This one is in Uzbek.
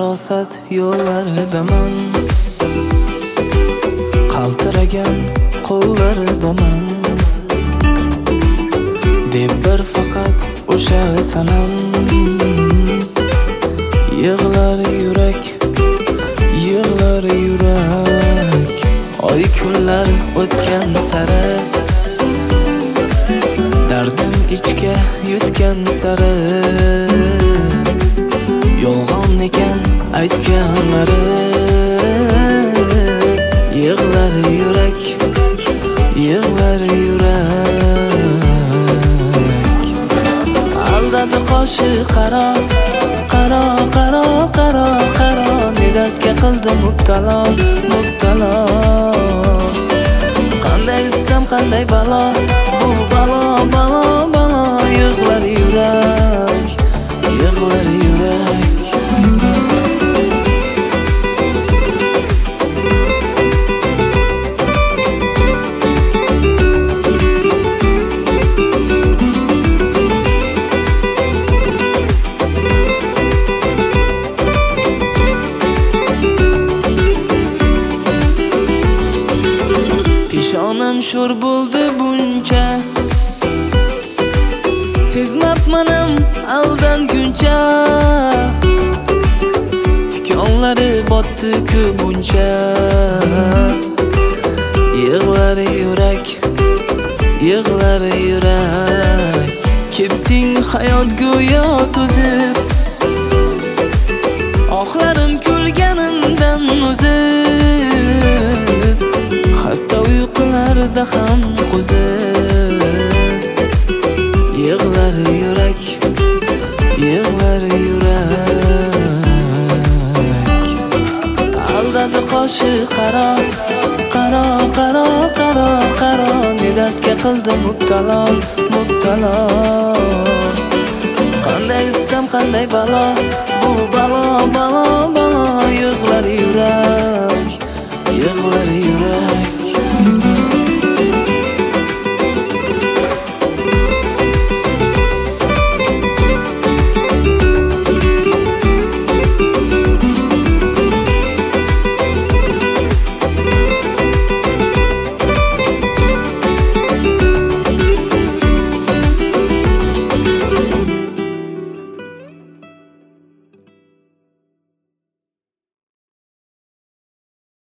farosat yo'llaridaman, qaltiragan qo'llaridaman deb bir faqat o'sha sanam. Yig'lar yurak, yig'lar yurak, oy kunlar o'tgan sari, dardim ichga yutgan sari, yolg'on ekan aytganlari. Yig'lar yurak, yig'lar yurak, aldadi qoshi qaro, qaro, qaro, qaro, qaro, ne dardga qildim mubtalo, mubtalo. Qanday istam, qanday balo, bu balo, balo, balo. Yig'lar yurak, yig'lar yurak. Peshonam sho'r bo'ldi buncha, sezmabmanam aldanguncha. Tikonlari botdi ko'pincha. Yig'lar yurak, yig'lar yurak, ketding hayot go'yo to'zib, oxlarim kulganimdan o'zib, hatto uyqularda ham qo'zib. Yig'lar yurak, yig'lar yurak, aldadi qoshi qaro, qaro, qaro, qaro, qaro, ne dardga qildim mubtalo, mubtalo. Qanday istam, qanday balo, bu balo, balo, balo.